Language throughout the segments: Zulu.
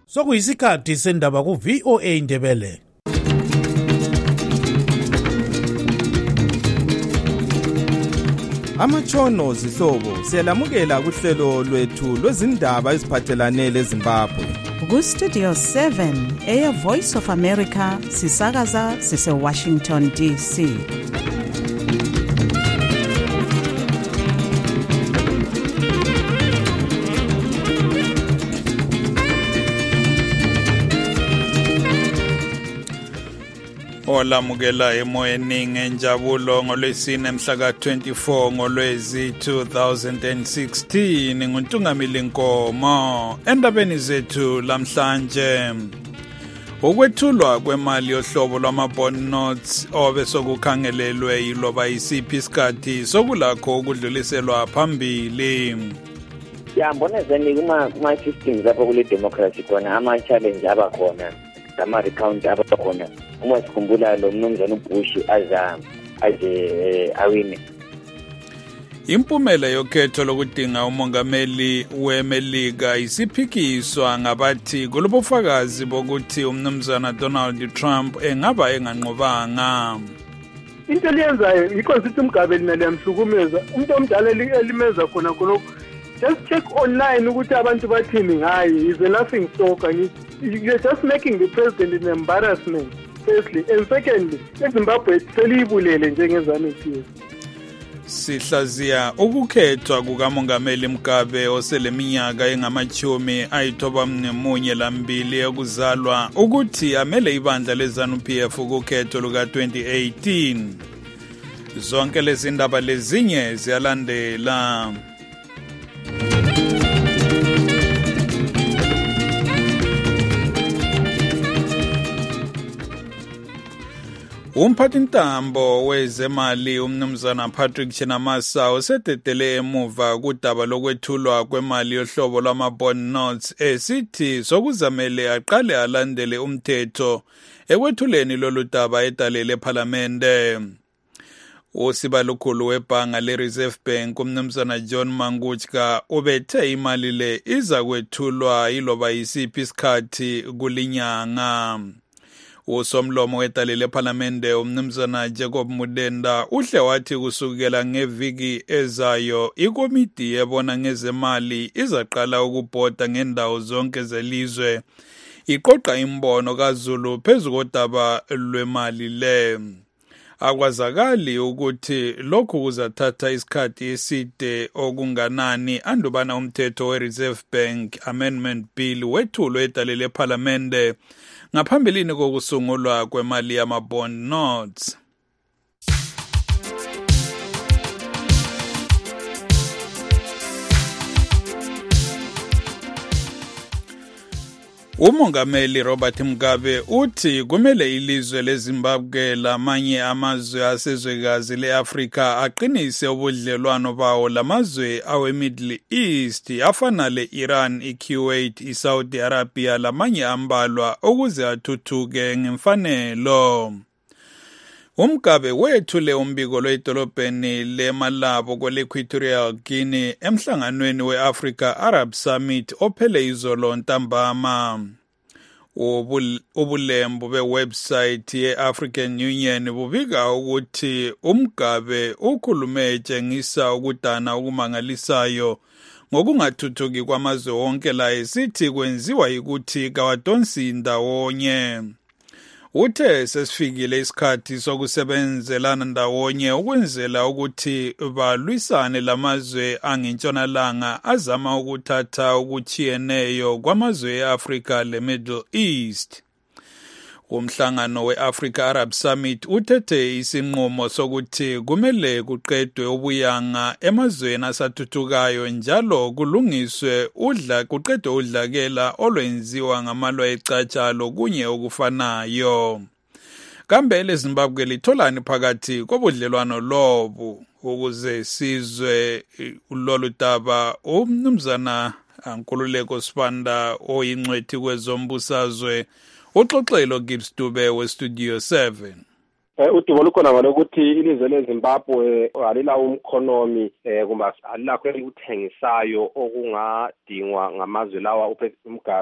Sokuyisikhathi sendaba ku VOA Indebele. Amatshono zihlobo siyalamukela kuhlelo lwethu lwezindaba eziphathelane leZimbabwe. Ku Studio 7 Air Voice of America sisakaza sise Washington DC. Olamukela emoyeni ngenjabulo ngolwesine mhla ka-24 ngolwezi 2016 nguNtungamili Nkomo. Endabeni zethu lamhlanje, ukwethulwa kwemali yohlobo lwama-bond notes obesokukhangelelwe yiloba yisiphi isikhathi sokulakho ukudluliselwa phambili. Mbonezeni kuma-systems apho kule democracy khona ama-challenge abakhona, ama-recount abakhona. Uma sikhumbula lo mnumzane uBush aze awine. Impumela yokhetho lokudinga umongameli weMelika isiphikiswa ngabathi kulobufakazi bokuthi umnumzana Donald Trump engaba enganqobanga. Into liyenzayo iconsithi umgabe lina liyamhlukumeza. Umuntu omdala elimeza khona khonokho. Just check online ukuthi abantu bathini ngaye. Is a laughing stock and you're just making the president an embarrassment. Firstly, and secondly, eZimbabwe seliyibulele njengezanethiwe. Sihlaziya ukukhethwa kukamongameli Mugabe oseleminyaka engama-92 yokuzalwa ukuthi amele ibandla leZANU-PF kukhetho luka-2018. Zonke lezi ndaba lezinye ziyalandela. Umphathintambo wezemali umnumzana Patrick Chinamasa usededele emuva kudaba lokwethulwa kwemali yohlobo lwama-bond notes esithi sokuzamele aqale alandele umthetho ekwethuleni lolu daba edalele ePhalamende. Usibalukhulu webhanga le-Reserve Bank umnumzana John Mangutska ubethe imali le iza kwethulwa yiloba yisiphi isikhathi kulinyanga. Usomlomo wedalele ePhalamende umnumzana Jacob Mudenda uhle wathi kusukela ngeviki ezayo ikomiti ebona ngezemali izaqala ukubhoda ngendawo zonke zelizwe iqoqa imbono kaZulu phezu kodaba lwemali le. Akwazakali ukuthi lokhu kuzathatha isikhathi eside okunganani andubana umthetho we-Reserve Bank Amendment Bill wethulwe edalele ePhalamende ngaphambilini kokusungulwa kwemali yama-bond notes. Umongameli Robert Mugabe uthi kumele ilizwe leZimbabwe lamanye amazwe asezwekazi leAfrika aqinise ubudlelwano bawo lamazwe awe-Middle East afana le-Iran, iKuwait, iSaudi Arabia lamanye ambalwa ukuze athuthuke ngemfanelo. Umgabe wethule umbiko lwedolobheni leMalabo kwele-Equatorial Guinea emhlanganweni we-Africa Arab Summit ophele izolo ntambama. Ubulembu bewebsite ye-African Union bubika ukuthi umgabe ukhulume etshengisa ukudana okumangalisayo ngokungathuthuki kwamazwe wonke la esithi kwenziwa ukuthi kawadonsi ndawonye. Uthe sesifikile isikhathi sokusebenzelana ndawonye ukwenzela ukuthi balwisane lamazwe angentshonalanga azama ukuthatha okuchiyeneyo kwamazwe e-Africa le-Middle East. Umhlangano we-Africa Arab Summit uthethe isinqumo sokuthi kumele kuqedwe ubuyanga emazweni asathuthukayo njalo kulungiswe kuqedwe udlakela olwenziwa ngamalwa ecatshalo kunye okufanayo. Kambe leZimbabwe litholani phakathi kobudlelwano lobu ukuze sizwe lolu daba? Umnumzana Nkululeko Sibanda oyingcwethi kwezombusazwe uxoxelo Gibbs Dube we-Studio 7. Udumo lukhona ngalokuthi ilizwe leZimbabwe alila umkhonomi alilakho ukuthengisayo okungadingwa ngamazwe lawa uPresident Mugabe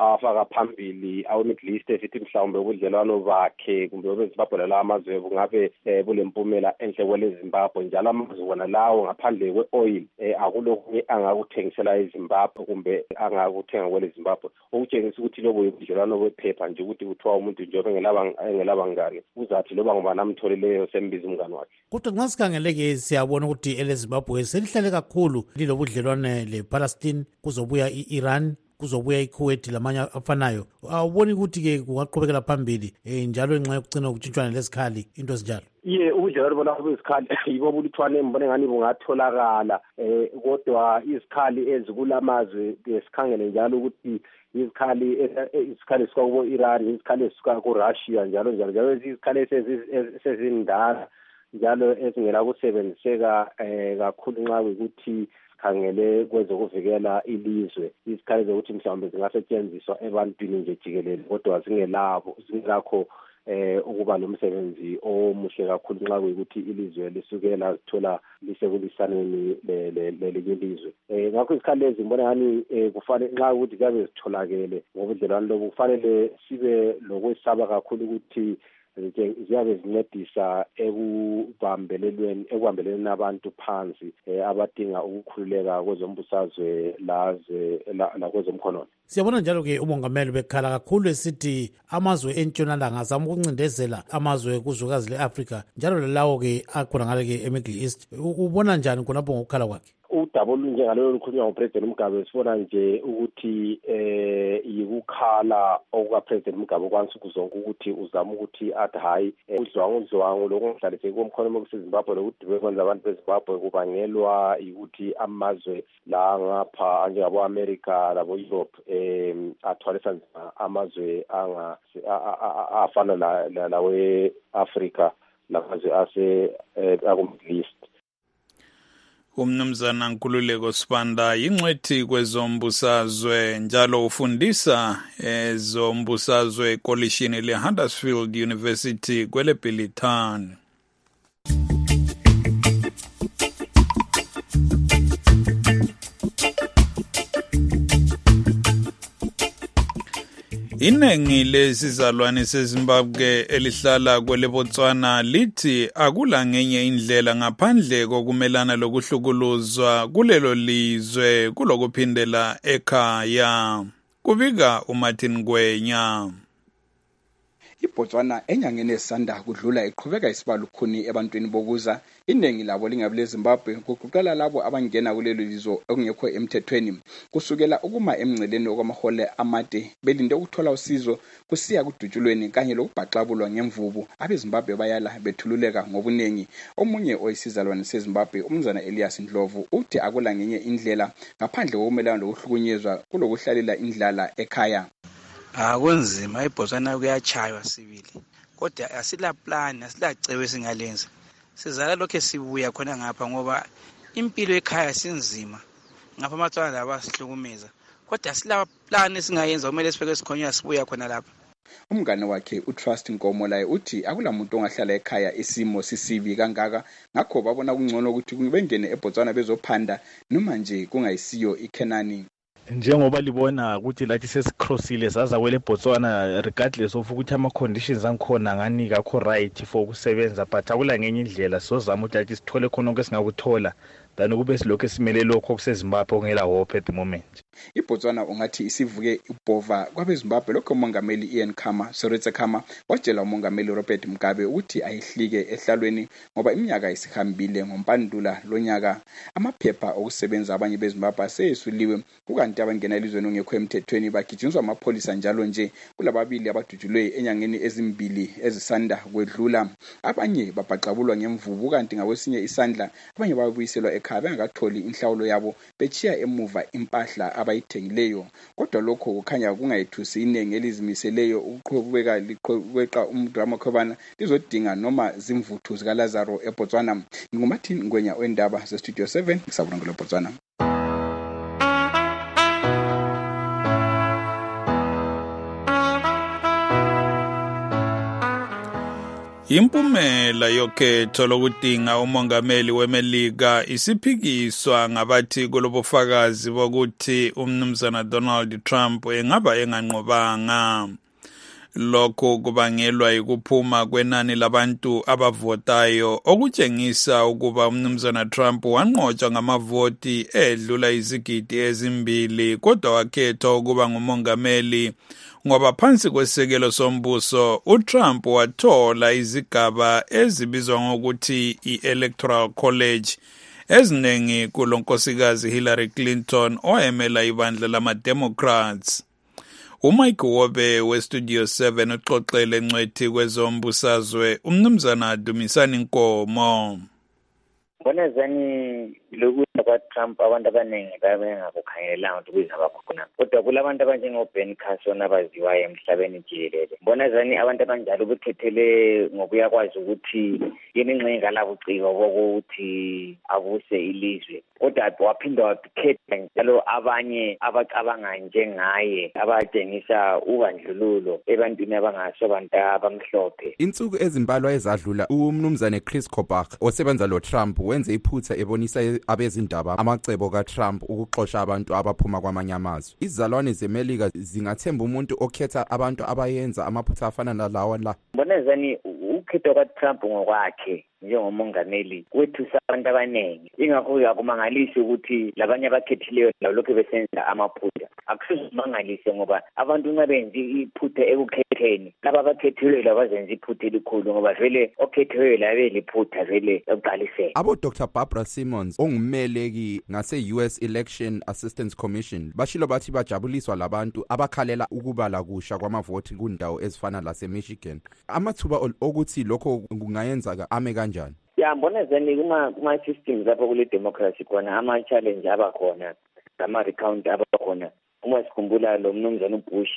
afaka phambili awe-Middle East esithi mhlawumbe ubudlelwano bakhe kumbe obeZimbabwe nalawo amazwe bungabe bulempumela enhle kweleZimbabwe, njalo amazwe wona lawo ngaphandle kwe-oil akulokunye angakuthengisela eZimbabwe kumbe angakuthenga kweleZimbabwe, okutshengisa ukuthi lobo ubudlelwano bephepha nje ukuthi kuthiwa umuntu njengoba engelaba ngane uzathi loba ngoba namtholileyo sembiza umngane wakhe. Kodwa nxa sikhangeleke siyabona ukuthi eleZimbabwe selihlale kakhulu lilobudlelwane lePalestine, kuzobuya i-Iran, kuzobuya iKuwait lamanye afanayo. Awuboni ukuthi-ke kungaqhubekela phambili njalo ngenxa yokugcina ukutshintshwana lezikhali into ezinjalo? Ubudlelwano bona bezikhali yibo bulithwane mbone ngani bungatholakala, kodwa izikhali ezikulamazwe sikhangele njalo ukuthi izikhali zisuka kubo-Iran, izikhali ezisuka kuRussia njalo izikhali esezindala njalo ezingela kusebenziseka kakhulu nxa ukuthi khangele kwezokuvikela ilizwe, izikhali zokuthi mhlawumbe zingasetshenziswa ebantwini nje jikelele kodwa zingakho ukuba lomsebenzi omuhle kakhulu nxa kuyikuthi ilizwe lisuke lazithola lisekulisaneni lelinye ilizwe. Ngakho izikhali lezi ngibona ngani kufanele nxa ukuthi ziyabe zitholakele ngobudlelwano lobu kufanele sibe lokwesaba kakhulu ukuthi ziyabe zincedisa ekubambeleleni abantu phansi abadinga ukukhululeka kwezombusazwe lakwezomkhonomi. Siyabona njalo-ke umongameli bekhala kakhulu esithi amazwe entshonalanga azama ukuncindezela amazwe kuzwekazi le-Afrika njalo lalawo-ke akhona ngale-ke e-Middle East. Ubona njani khonapho ngokukhala kwakhe? Udaba olunjengalelo lukhulunywa nguPresident Mugabe sibona nje ukuthi yikukhala okukaPresident Mugabe kwansuku zonke ukuthi uzama ukuthi athi hayi udlwangu lokungihlalise komkhonomi kuseZimbabwe lokuthi bekwenza abantu beZimbabwe kubangelwa yikuthi amazwe la ngapha njengabo-America labo-Europe athwalisa nzima amazwe afana lawe-Afrika lamazwe aku-Middle East. Umnumzana Nkululeko Sibanda yingcwethi kwezombusazwe njalo ufundisa ezombusazwe ekolishini leHuddersfield University kweleBilitani. Inengi lesizalwane seZimbabwe elihlala kweleBotswana lithi akula ngenye indlela ngaphandle kokumelana lokuhlukuluzwa kulelo lizwe kulokuphindela ekhaya. Kubika uMartin Gwenya. iBotswana enyangeni esanda kudlula iqhubeka isibalukhuni ebantwini bokuza iningi labo lingabe leZimbabwe kuqala labo abangena kulelo lizwe okungekho emthethweni kusukela ukuma emngceleni okwamahole amade belinde ukuthola usizo kusiya kudutshulweni kanye lokubhaxabulwa ngemvubu abeZimbabwe bayala bethululeka ngobunengi. Omunye oyisizalwane seZimbabwe umnumzana Elias Ndlovu uthi akula ngenye indlela ngaphandle kokumelana lokuhlukunyezwa kulokuhlalela indlala ekhaya. Kunzima eBotswana kuyachaywa sibili kodwa asila plan asilacebo esingalenza sizala lokho sibuya khona ngapha ngoba impilo ekhaya sinzima ngapha amatswana laba sihlukumeza kodwa asila plan esingayenza kumele sifike sikhonywa sibuya khona lapha. Umngane wakhe uTrust Nkomo laye uthi akulamuntu ongahlala ekhaya isimo sisibi kangaka ngakho babona kungcono ukuthi bengene eBotswana bezophanda noma nje kungayisiyo iKenani. Njengoba libona ukuthi lathi sesicrossile saza kwele Botswana regardless of ukuthi ama conditions angikhona ngani kakho right for ukusebenza but akula ngenye indlela sozama ukuthi lathi sithole khona konke singakuthola than kube silokho esimele lokho kuseZimbabwe ongela hope at the moment. iBotswana ungathi isivuke ibhova kwabeZimbabwe lokho umongameli Ian Khama Seretse Khama watshela umongameli Robert Mugabe ukuthi ayihlike ehlalweni ngoba iminyaka isihambile ngompandula lonyaka amaphepha okusebenza abanye beZimbabwe asesuliwe kukanti abangena elizweni ongekho emthethweni bagijinswa amapholisa njalo nje kulababili abadutshulwe enyangeni ezimbili ezisanda kwedlula abanye babhaxabulwa ngemvubu kanti ngakwesinye isandla abanye babuyiselwa ekhaya bengakatholi inhlawulo yabo bechiya emuva impahla abayithengileyo kodwa lokho kukhanya kungayithusi inengi elizimiseleyo ukuqhubeka liqhubeka umdrama khobana lizodinga noma zimvuthu zikaLazaro eBotswana. NguMartin Ngwenya wendaba zeStudio 7 ngisabona eBotswana. Impumela yokhetho lokudinga umongameli weMelika isiphikiswa ngabathi kulobufakazi bokuthi umnumzana Donald Trump engaba enganqobanga. Lokho kubangelwa ukuphuma kwenani labantu abavotayo okutshengisa ukuba umnumzana Trump wanqotshwa ngamavoti edlula izigidi ezimbili kodwa wakhethwa ukuba ngumongameli ngoba phansi kwesekelo sombuso uTrump wathola izigaba ezibizwa ngokuthi i-Electoral College eziningi kulonkosikazi Hillary Clinton oyemela ibandla lama-Democrats. uMike Wobe weStudio 7 uxoxele ncwethi kwezombusazwe umnumzana Dumisani Nkomo. Bonazani lokuthi kwaTrump abantu abaningi babengakukhangelanga ukuthi kuzaba khona. Kodwa kulabantu abanjengoBen Carson abaziwayo emhlabeni jikelele. Bonazani abantu abanjalo bekhethele ngokuya kwazi ukuthi yini ingxenye labuciko bokuthi abuse ilizwe. Kodwa waphinda wakhetha njalo abanye abacabanga njengaye abatshengisa ubandlululo ebantwini abangasobantu abamhlophe. Insuku ezimbalwa ezadlula umnumzane Chris Kobach osebenza lo Trump wenze iphutha ebonisa abezindaba amacebo kaTrump ukuxoxa abantu abaphuma kwamanye amazwe. Izizalwane zeMelika zingathemba umuntu okhetha abantu abayenza amaphutha afana nalawa la. Bonazani ukhetho kaTrump ngokwakhe njengomongameli wethusa abantu abaningi. Ingakho akumangalisi ukuthi labanye abakhethileyo lokho besenza amaphutha. Akusimangalise ngoba abantu nxa benza iphutha ekukhetheni laba abakhethileyo labazenza iphutha elikhulu ngoba vele okhethileyo labe liphutha vele eqaliseke. Abo Dr. Barbara Simmons ongumeleki ngase-US Election Assistance Commission bashilo bathi bajabuliswa labantu abakhalela ukubala kusha kwamavoti kundawo ezifana lase-Michigan. Amathuba okuthi lokho kungayenza ame kanjani? Mbona zani kuma-systems lapho kule democracy khona ama-challenge abakhona ama-recount abakhona uma sikhumbula lo mnumzane uBush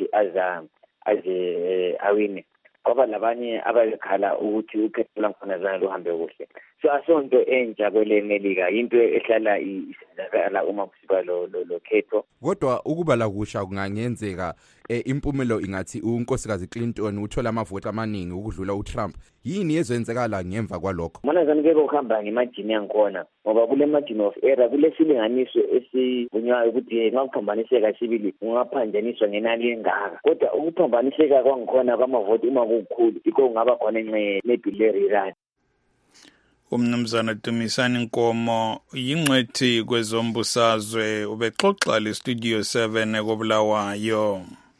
aze awine ngoba labanye abakhala ukuthi ukhetho lakhona zana luhambe kuhle. So asonto entsha kwele Melika into ehlala isenzakala uma kusiba lo khetho. Kodwa ukubala kusha kungangenzeka impumelo ingathi unkosikazi Clinton uthola amavoti amaningi ukudlula uTrump. Yini ezenzekala ngemva kwalokho? Mona zanike ukuhamba ngemajini yankhona ngoba kule margin of error kule silinganiso esivunywayo ukuthi ngakuphambaniseka sibili ungaphanjaniswa ngenani engaka. Kodwa ukuphambaniseka kwangikhona kwamavoti uma kukhulu iko kungaba khona enxe maybe le-rerun. Umnumzana Dumisani Nkomo yingcwethi kwezombusazwe ubexoxa leStudio 7 ekobulawayo.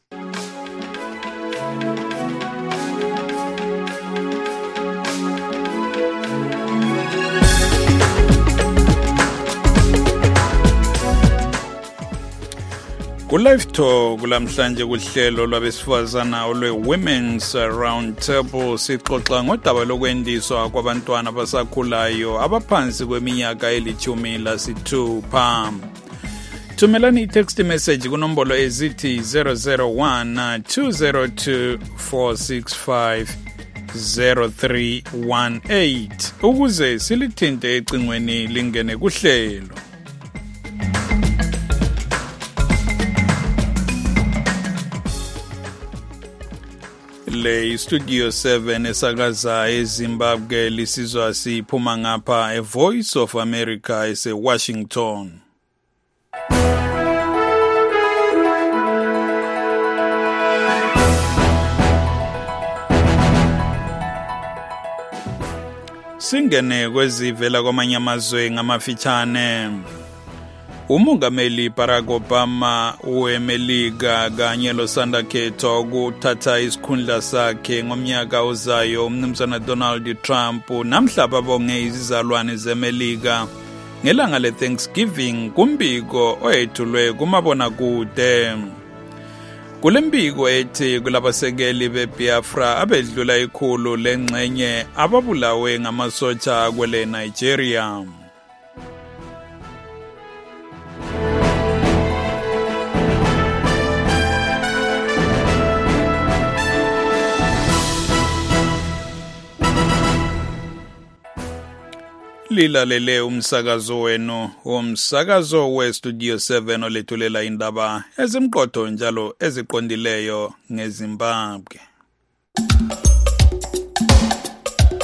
Ku-Live Talk kulamhlanje kuhlelo lwabesifazana olwe-Women's Round Table sixoxa ngodaba lokwendiswa kwabantwana abasakhulayo abaphansi kweminyaka eli-16. Thumelani i-text message kunombolo ezithi 001 202 465 0318 ukuze silithinte ecingweni lingene kuhlelo. Le Studio 7 esakaza eZimbabwe lisizwa siphuma ngapha eVoice of America eseWashington. Singene kwezivela kwamanye amazwe ngamafitshane. Umongameli Barack Obama weMelika kanye losanda khetho ukuthatha isikhundla sakhe ngomnyaka ozayo umnumzana Donald Trump namhla babonge izizalwane zeMelika ngelanga leThanksgiving kumbiko oyethulwe kumabonakude. Kulembiko ethi kulabasekeli beBiafra abedlula ikhulu lengxenye ababulawe ngamasotsha kwele Nigeria. Lilalele umsakazo wenu womsakazo weStudio 7 olethulela indaba ezimqotho njalo eziqondileyo ngeZimbabwe.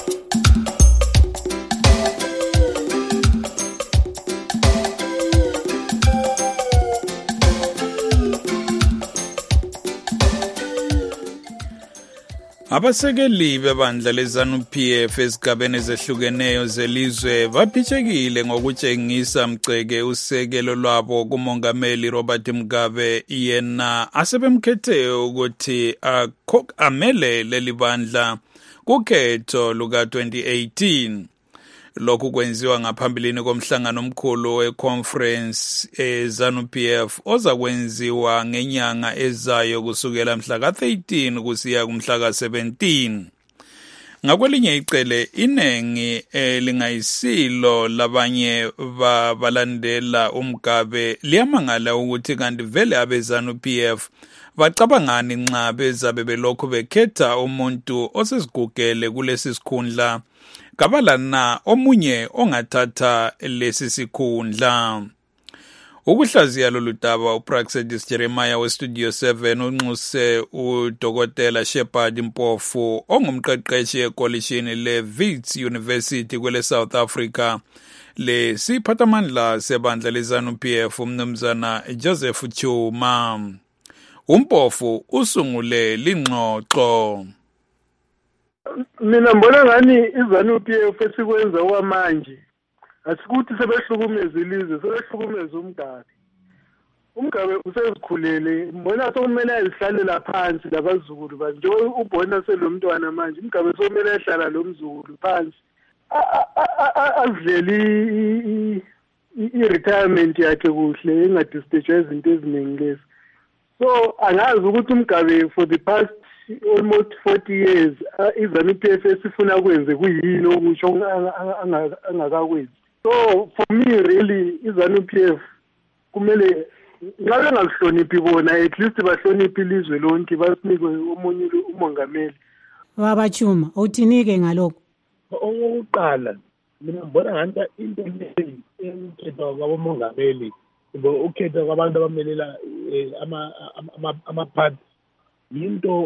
Abasekeli bebandla leZANU-PF ezigabeni ezehlukeneyo zelizwe baphithekile ngokutshengisa mgceke usekelo lwabo kumongameli Robert Mugabe yena asebemkhethe ukuthi amele leli bandla kukhetho luka-2018. Lokhu kwenziwa ngaphambilini komhlangano omkhulu weconference ZANU-PF ozakwenziwa ngenyanga ezayo kusukela mhla ka-13 kusiya kumhla ka-17. Ngakwelinye icele inengi lingayisilo labanye balandela uMugabe liyamangala ukuthi kanti vele abeZANU-PF bacabangani nxa bezabe belokhu bekhetha umuntu osezigugele kulesi sikhundla kabala na omunye ongathatha lesi sikhundla. Ukuhlaziya lolu daba uPraxedis Jeremiah weStudio 7 unxuse uDokotela Shepard Mpofu ongumqeqeshi ekolishini leWits University kwele South Africa lesiphathamandla sebandla leZANU-PF umnumzana Joseph Chuma. Umpofu usungule lingxoxo. Mina mbona ngani iZANU-PF esikwenza kwamanje asikuthi sebehlukumeza ilizwe sebehlukumeza uMugabe. uMugabe usezikhulele mbona sokumele ayihlalela phansi labazukulu banje njengoba ubona selomntwana manje uMugabe sokumele ahlala lomzukulu phansi azidleli i-retirement yakhe kuhle engadistetshwa izinto eziningi lezi. So angazi ukuthi uMugabe for the past almost 40 years iZANU-PF esifuna kwenze kuyini okusho angakakwenzi. So for me really iZANU-PF kumele ngabe ngalihloniphi bona at least bahloniphe ilizwe lonke basinike omunye umongameli. Baba Chuma uthinike ngalokho. Okokuqala mina ngibona ngathi into leyi emkhetho kwabomongameli ukhetho kwabantu abamelela ama-party yinto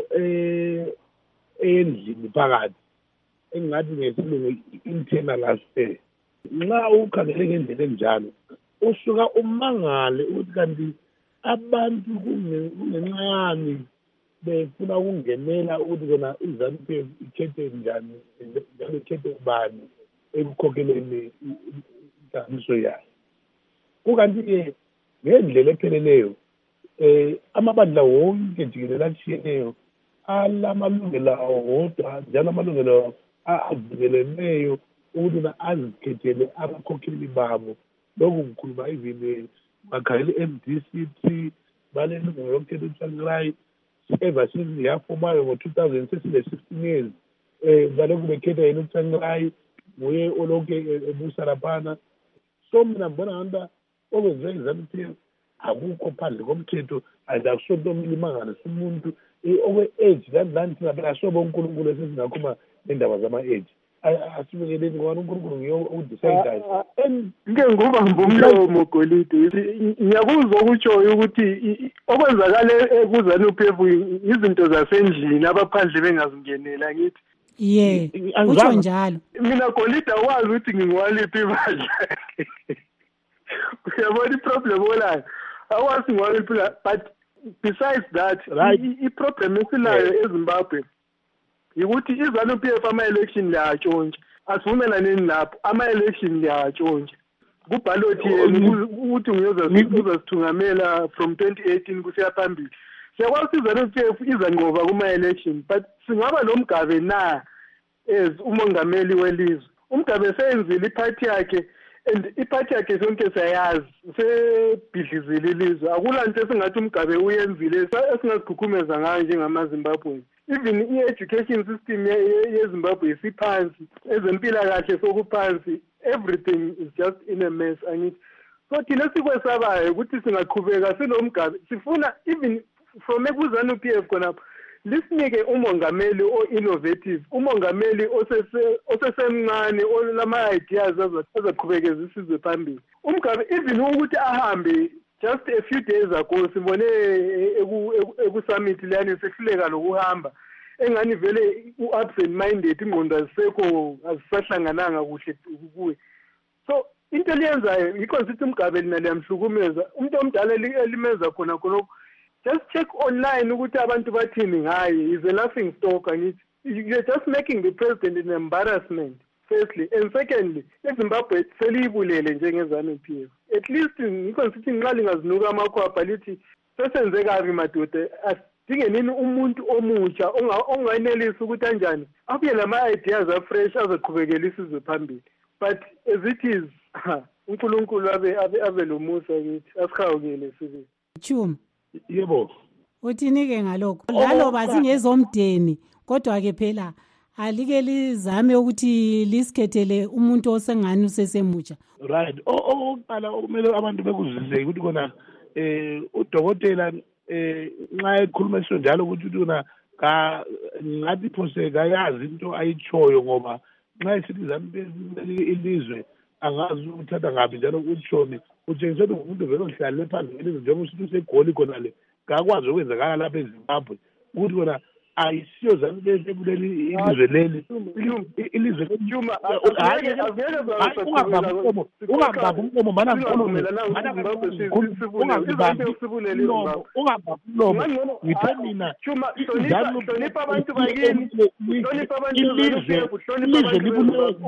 endlini phakathi engathi ngesilungu internal affair. Nxa ukhangele ngendlela enjalo usuka umangale ukuthi kanti abantu kungenxa yani befuna ukungenela ukuthi kona iZANU-PF ikhethe njani njalo ikhethe ubani ekukhokheleni inhlanganiso yayo. Kukanti-ke ngendlela epheleleyo amabandla wonke jikelele atshiyeneyo alamalungelo awo wodwa njalo amalungelo avikeleneyo ukuthi azikhethele abakhokheli babo. Lokhu kukhuluma even bakhangele MDC balelungelo lokukhetha uTsvangirai ever since yafomayo ngo-2000 sesile-16 years balokhu bekhetha yena uTsvangirai nguye olokhu ebusa laphana. So mina ngibona nganta okwenziwe iZANU-PF akukho phandle komthetho akusonto omilimangana somuntu okwe-age lani thina phela asobo uNkulunkulu esesingakhuluma nendaba zama-age asibekeleni ngoba uNkulunkulu nguye odecidayo. Ngike ngubamba umlomo Golide ngiyakuzwa ukutshoyo ukuthi okwenzakala kuZANU-PF izinto zasendlini abaphandle bengazingenela ngithi utsho njalo. Mina Golide awazi ukuthi ngingwaliphi ibandla. Uyabona iproblem olayo awazi ngwaliphi but besides that iproblem esilayo eZimbabwe ukuthi iZANU-PF ama-election liyatshontsha asivumelaneni lapho ama-election liyatshontsha kubhalothi yena ukuthi uzasithungamela from 2018 kusiya phambili. Siyakwazi ukuthi iZANU-PF izanqoba kuma-election but singaba noMugabe na as umongameli welizwe. uMugabe seyenzile iphathi yakhe and iphathi yakhe sonke siyayazi sebhidlizile ilizwe. Akulanto esingathi uMugabe uyenzile esingazikhukhumeza ngayo njengamaZimbabwe. Even i-education system yeZimbabwe isiphansi, ezempilakahle sokuphansi, everything is just in a mess. Angithi so thina sikwesabayo ukuthi singaqhubeka siloMugabe sifuna even from kuZANU-PF khonapho lisinike umongameli o-innovative, umongameli osesemncane olama-ideas azaqhubekeza isizwe phambili. uMugabe even ukuthi ahambe just a few days ago sibone ekusummit leyani sehluleka lokuhamba engani vele u-absent minded ingqondo azisekho azisahlangananga kuhle kuye. So into eliyenzayo yikho sithi uMugabe lina liyamhlukumeza umuntu omdala elimeza khona khonokho. Just check online ukuthi abantu bathini ngaye. Is a laughing stock angithi. you're just making the president an embarrassment, firstly. And secondly, eZimbabwe seliyibulele njengezanu-PF. At least ngiconsithi nxa lingazinuka amakhwapha lithi sesenze kabi madoda, asidinge nini umuntu omutsha ongayenelisi ukuthi anjani abuye lama-ideas afresh azoqhubekela isizwe phambili. But as it is, uNkulunkulu abe lomusa kithi, asihawukele sibili. Chuma. Yebo. Uthini-ke ngalokho? Laloba singezomdeni, kodwa-ke phela alike lizame ukuthi lisikhethele umuntu osengani usesemutsha. Right. Oqala okumele abantu bekuzizwe ukuthi kona udokotela nxa ekhuluma isho njalo ukuthi una ngathi phose kayazi into ayichoyo ngoba nxa isizizana ilizwe angazi ukuthatha ngapi njalo utshoni utshengisa ukuthi umuntu vele ohlala phansi elizwe njengoba usithi usegoli khona le ngakwazi ukwenzakala lapha eZimbabwe ukuthi kona ayisiyo zani kuleli ilizwe leli ilizwe lejuma ungabamba umlomo mana ngithe mina hlonipha abantu bakini, hlonipha abantu ilizwe libulele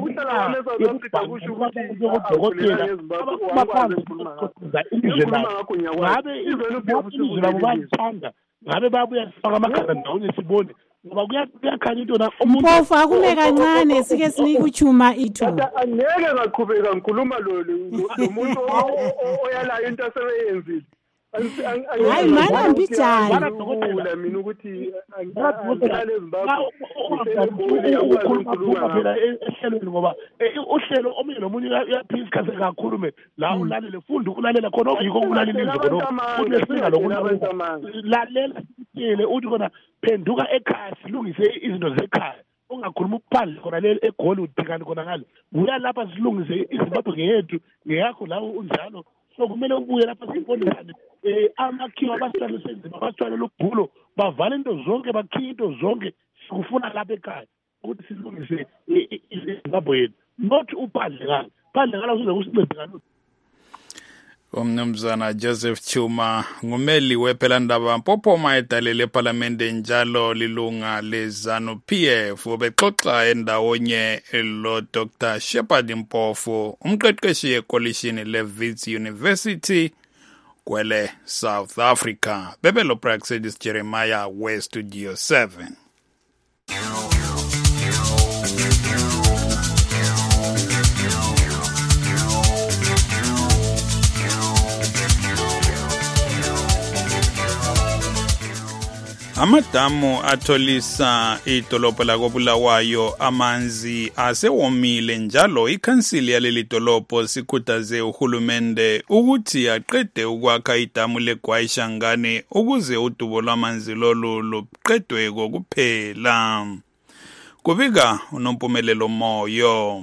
ngabe babuya sifaka amakhanda ndawonye sibone ngoba kuyakhanya into na umuntu akume kancane sike sinike uChuma ithuba. Angeke ngaqhubeka ngikhuluma lo muntu oyalayo into asebeyenzile. Hayi mana mbijani la mina ukuthi ngihlale eZimbabwe ngoba uhlelo omunye nomunye uyaphisa isikhathi kakhulume la ulalele funda ukulalela khona okuyiko ukulalela khona unesinga lokulalela sitshele uthi khona phenduka ekhaya silungise izinto zekhaya ungakhuluma ukuphandle khona le egoli uthikani khona ngale buya lapha silungise iZimbabwe ngeyethu ngeyakho la unjalo so kumele ubuye lapha sibonane amakhiwa abasitshalo senzima abasitshalo lobhulo bavala into zonke bakhiye into zonke sikufuna lapha ekhaya ukuthi silungise iZimbabwe yethu not uphandle ngala uzoze kusincede ngalo. Umnumzana Joseph Chuma ngumeli wePhelandaba Mpophoma edalele eParliamente njalo lilunga leZanu-PF ubexoxa endawonye lo Dr. Shepard Mpofu umqeqeshi ekolishini leWits University kwele South Africa. Bebelo Praxedis Jeremiah we Studio 7. Amadamu atholisa idolobha lakoBulawayo amanzi asewomile njalo ikhansili yaleli dolobho sikhuthaze uhulumende ukuthi aqede ukwakha idamu leGwayishangane ukuze udubo lwamanzi lolu luqedwe kokuphela. Kubika uNompumelelo Moyo.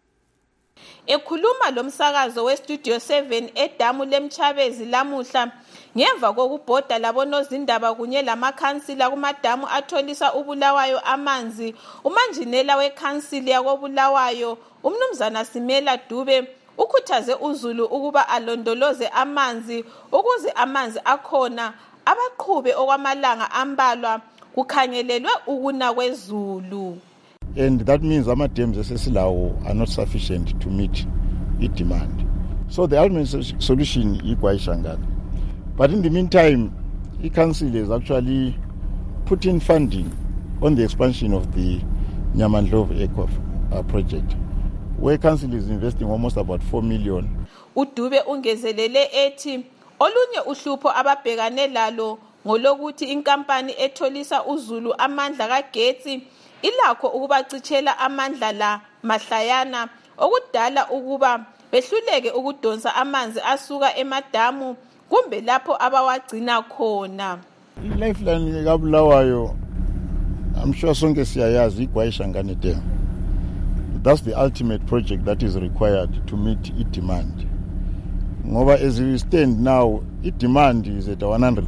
Ekhuluma lomsakazo weStudio 7 edamu leMchabezi lamuhla ngemva kokubhoda labonozindaba kunye lamakhansila kumadamu atholisa uBulawayo amanzi, umanjinela wekhansili yakoBulawayo umnumzana Simela Dube ukhuthaze uZulu ukuba alondoloze amanzi ukuze amanzi akhona abaqhube okwamalanga ambalwa kukhangelelwe ukuna kwezulu. And that means amadams esesilawo are not sufficient to meet demand. So the ultimate solution is Gwayishangane. But in the meantime, the council has actually put in funding on the expansion of the Nyamandlovu Eco project, where council is investing almost about 4 million. uDube ungezelele ethi olunye uhlupho ababhekane lalo ngolokuthi inkampani etholisa uZulu amandla kagetsi ilakho ukubacithela amandla la mahlayana okudala ukuba behluleke ukudonsa amanzi asuka emadamu kumbe lapho abawagcina khona. Lifeline kaBulawayo, I'm sure sonke siyayazi iGwayishangane Dam. That's the ultimate project that is required to meet demand. Ngoba as we stand now, demand is at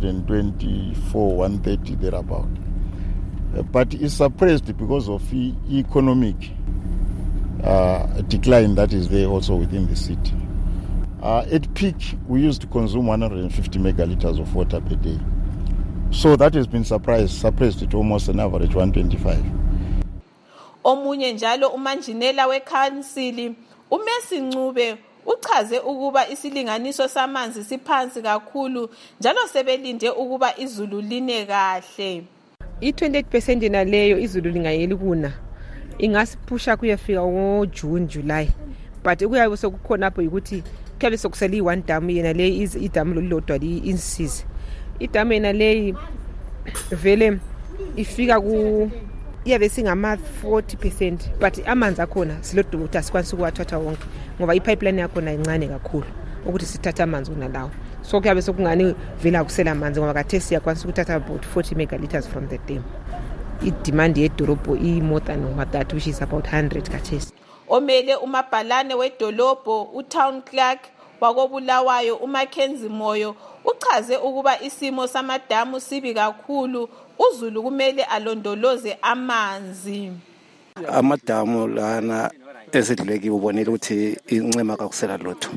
124, 130 thereabout. But it's suppressed because of economic decline that is there also within the city. At peak, we used to consume 150 megaliters of water per day. So that has been suppressed to almost an average 125. Omunye njalo umanjinela wekhansili uMercy Ncube uchaze ukuba isilinganiso samanzi siphansi kakhulu njalo sebelinde ukuba izulu line kahle. I-28% naleyo izulu lingayeli kuna ingasipusha kuyafika ngoJune July, but kuyabe sokukhona lapho ukuthi kuyabe sokusela i-1 dam yena le idamu lolodwa li-Insizi. Idamu yena le vele ifika ku iyabe singama 40%, but amanzi akhona silodumo ukuthi asikwanisi ukuwathatha wonke ngoba ipipeline yakhona incane kakhulu ukuthi sithatha amanzi kunalawo. So kuyabe sokungani vela kusela amanzi ngoba kathe siyakwanisa ukuthatha about 40 megaliters from the dam. I-demand yedolobho i-more than that, which is about 100 kathesi. Omele umabhalane wedolobho uTown Clerk wakobulawayo uMackenzie Moyo uchaze ukuba isimo samadamu sibi kakhulu, uzulu kumele alondoloze amanzi. Amadamu lana esidluleki ubonile ukuthi incema kakusela lutho.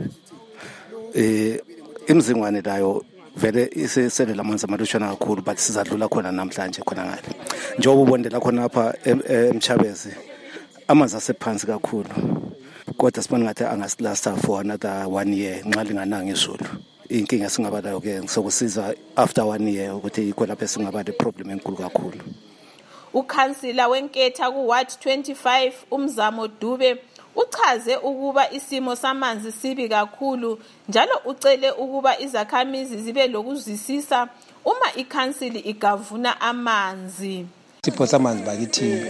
Imzingwane layo vele isesele lamanzi amalushwana kakhulu, but sizadlula khona namhlanje khona ngale. Njengoba ubondela khona lapha eMchabezi amanzi asephansi kakhulu, kodwa sibona ngathi angasilasta for another 1 year nxa lingananga izulu. Inkinga singaba nayo ke sokusiza after 1 year ukuthi ikhona singaba le problem enkulu kakhulu. Ukhansila weNketha ku Ward 25 uMzamo Dube uchaze ukuba isimo samanzi sibi kakhulu njalo ucele ukuba izakhamizi zibe lokuzwisisa uma ikhansili igavuna amanzi. Isipho samanzi bakithi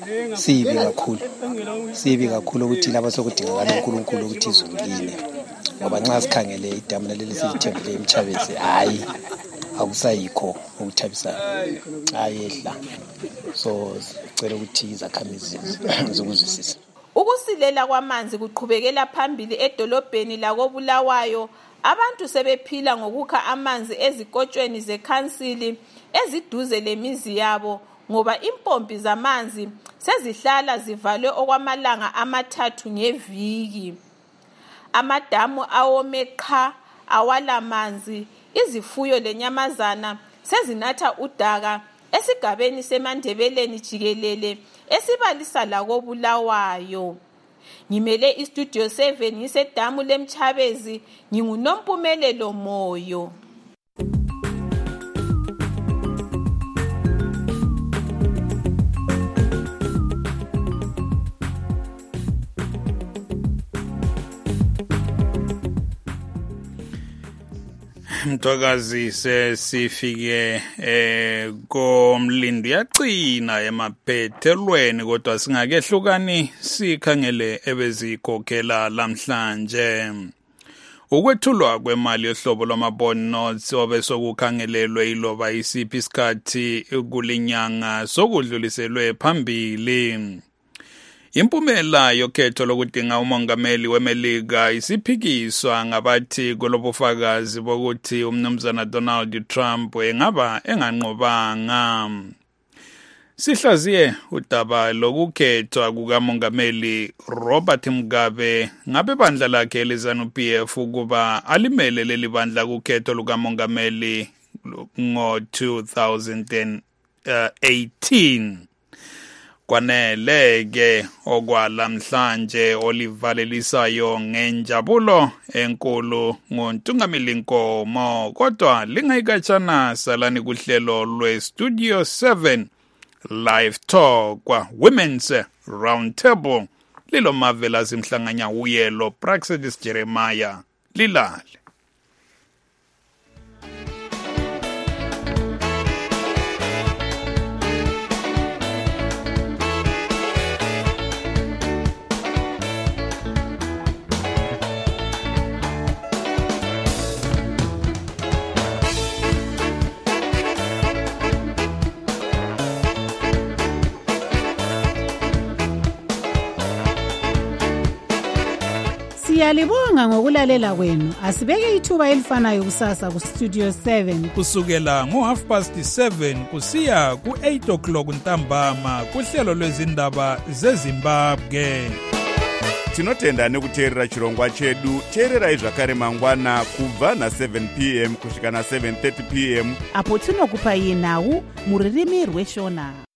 sibi kakhulu ukuthi laba sokudingakala uNkulunkulu ukuthi izulu line, ngoba nxa sikhangele idamu leli sithembele eMchabezi hayi akusayikho ukuthabisa ayehla. So sicela ukuthi izakhamizi zokuzwisisa. Ukusilela kwamanzi kuqhubekela phambili edolobheni lakobulawayo. Abantu sebephila ngokukha amanzi ezikotshweni zekhansili eziduze lemizi yabo ngoba impompi zamanzi sezihlala zivalwe okwamalanga amathathu ngeviki. Amadamu awome qha awala manzi, izifuyo lenyamazana sezinatha udaka esigabeni seMandebeleni jikelele esibalisa lakobulawayo. Ngimele iStudio 7 ngisedamu leMchabezi, nginguNompumelelo Moyo. Mthwakazi sesifike komlindi yacina emaphethelweni, kodwa singakehlukani sikhangele ebezikhokhela lamhlanje. Ukwethulwa kwemali yohlobo lwama-bond notes obesokukhangelelwe iloba isiphi isikhathi kulinyanga sokudluliselwe phambili. Impumela yokhetho lokudinga umongameli weMelika isiphikiswa ngabathi kolobufakazi bokuthi umnumzana Donald Trump engaba enganqobanga. Sihlaziye udaba lokukhethwa kukamongameli Robert Mugabe ngabe bandla lakhe leZANU-PF ukuba alimele leli bandla kukhetho lukamongameli ngo-2018. Kwanele-ke okwalamhlanje olivalelisayo ngenjabulo enkulu nguNtungameli Nkomo, kodwa lingayikatshana salani kuhlelo lweStudio 7 Live Talk kwa Women's Roundtable lilo Marvelous Mhlanganya Uyelo Praxedis Jeremiah lilale. Siyalibonga ngokulalela kwenu. Asibeke ithuba elifanayo kusasa ku Studio 7 kusukela ngo7:30 kusiya ku8 ntambama kuhlelo lwezindaba zeZimbabwe. Tinotenda nekuteerera chirongwa chedu. Teererai zvakare mangwana kubva na7 p.m. kusvika na7:30 p.m. apo tinokupa yenhau muririmi rweshona.